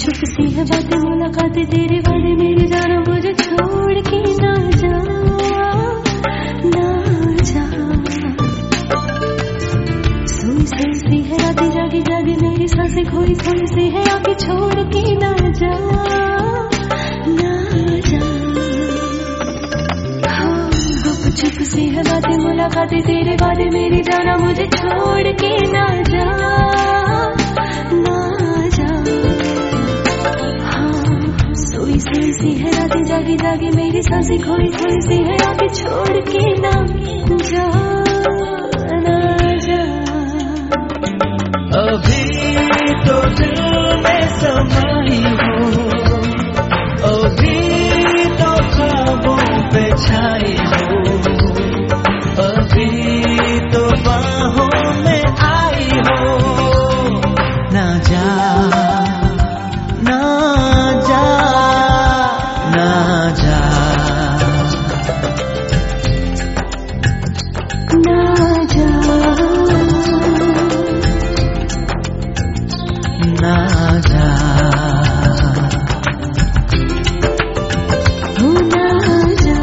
छुप सी है बातें मुलाकातें तेरे वादे मेरे जाना मुझे छोड़ के ना जा ना जा। सोई सोई सी है रातें जागी जागी मेरी सांसें खोई खोई सी है आके छोड़ के ना जा ना जा। गुप चुप सी है बातें मुलाकातें तेरे वादे मेरी जाना मुझे छोड़ के ना जा ना जा। सोई सोई सी है रातें जागी जागी मेरी सांसें खोई खोई सी है आके छोड़ के ना जा ना जा। अभी तो दिल में समाई हो, अभी तो ख्वाबों पे छाई हो, अभी तो बाहों में आई हो। ना जा ना जा ना जा ना जा ना जा हो ना जा।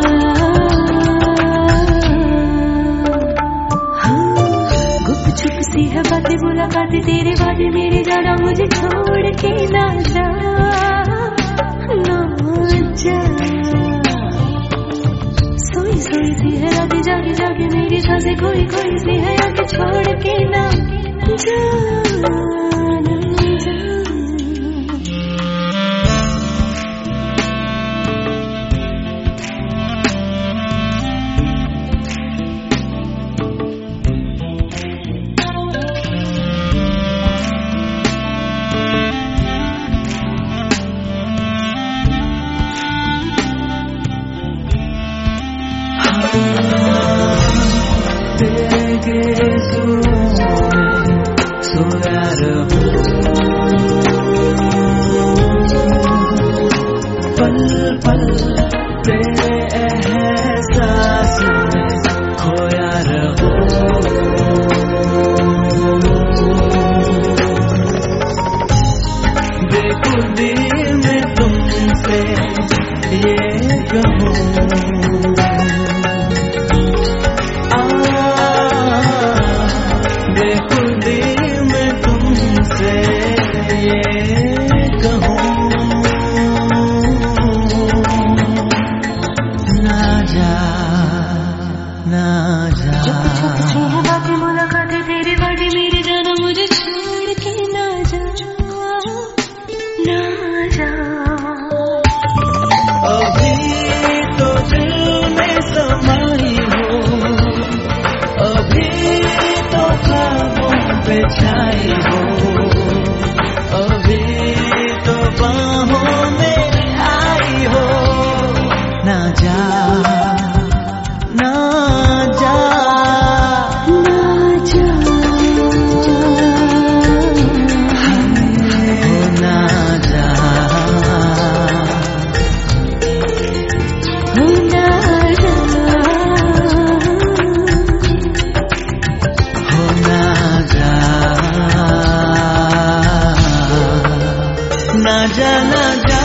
गुप चुप सी है बातें मुलाकातें तेरे वादे मेरे जाना मुझे छोड़ के ना जा ना जा। सोई सोई सी है रातें जागी जागी मेरी सांसें खोई खोई सी है आके छोड़ के ना जा ना जा। तेरे सोया रहूं, पल पल तेरे एहसास में खोया रहूं। बेखुदी में तुमसे ये कहूं, बेखुदी में तुमसे ये कहूं। ना जा ना जा। चुप चुप सी है बातें मुलाकातें तेरे वादे मेरे जाना मुझे छोड़ के ना जा ना जा। अभी तो दिल में समाई हो, अभी तो ख्वाबों पे छाई हो, अभी तो बाहों में आई हो। ना जा ना जा ना जा हो ना जा हो ना जा हो ना जा ना जा ना जा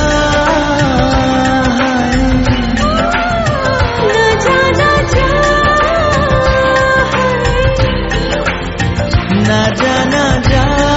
ना जा ना जा।